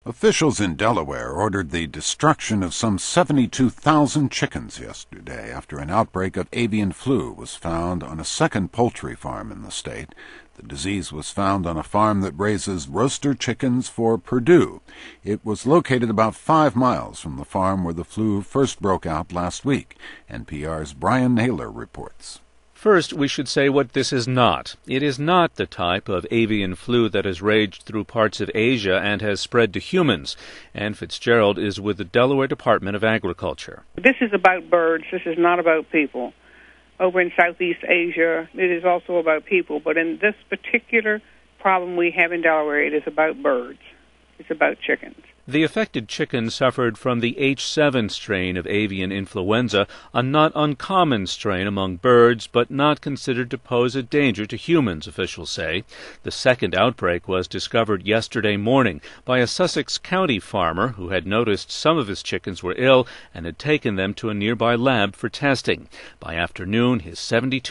Officials in Delaware ordered the destruction of some 72,000 chickens yesterday after an outbreak of avian flu was found on a second poultry farm in the state. The disease was found on a farm that raises roaster chickens for Perdue. It was located about 5 miles from the farm where the flu first broke out last week. NPR's Brian Naylor reports. First, we should say what this is not. It is not the type of avian flu that has raged through parts of Asia and has spread to humans. Ann Fitzgerald is with the Delaware Department of Agriculture. This is about birds. This is not about people. Over in Southeast Asia, it is also about people. But in this particular problem we have in Delaware, it is about birds. It's about chickens. The affected chickens suffered from the H7 strain of avian influenza, a not uncommon strain among birds, but not considered to pose a danger to humans, officials say. The second outbreak was discovered yesterday morning by a Sussex County farmer who had noticed some of his chickens were ill and had taken them to a nearby lab for testing. By afternoon, his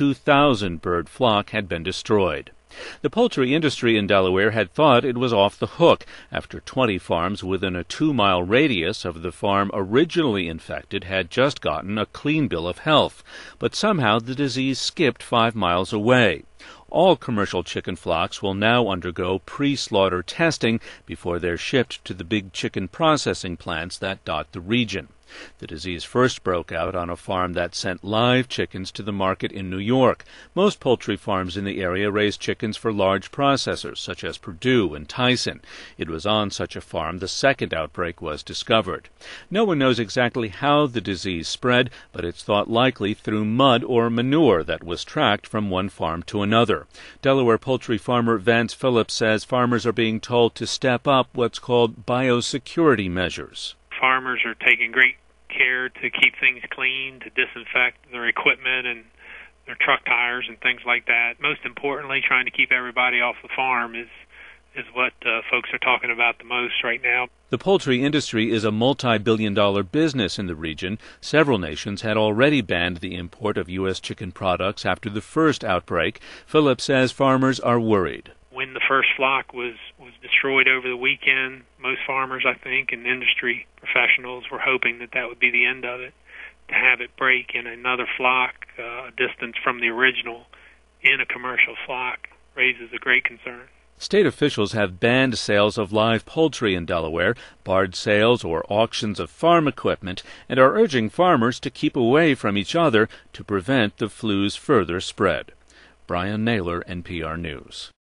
72,000 bird flock had been destroyed. The poultry industry in Delaware had thought it was off the hook after 20 farms within a 2-mile radius of the farm originally infected had just gotten a clean bill of health. But somehow the disease skipped 5 miles away. All commercial chicken flocks will now undergo pre-slaughter testing before they're shipped to the big chicken processing plants that dot the region. The disease first broke out on a farm that sent live chickens to the market in New York. Most poultry farms in the area raise chickens for large processors, such as Perdue and Tyson. It was on such a farm the second outbreak was discovered. No one knows exactly how the disease spread, but it's thought likely through mud or manure that was tracked from one farm to another. Delaware poultry farmer Vance Phillips says farmers are being told to step up what's called biosecurity measures. Farmers are taking great care to keep things clean, to disinfect their equipment and their truck tires and things like that. Most importantly, trying to keep everybody off the farm is what folks are talking about the most right now. The poultry industry is a multi-billion-dollar business in the region. Several nations had already banned the import of U.S. chicken products after the first outbreak. Phillips says farmers are worried. When the first flock was destroyed over the weekend, most farmers, I think, and industry professionals were hoping that would be the end of it. To have it break in another flock, a distance from the original, in a commercial flock, raises a great concern. State officials have banned sales of live poultry in Delaware, barred sales or auctions of farm equipment, and are urging farmers to keep away from each other to prevent the flu's further spread. Brian Naylor, NPR News.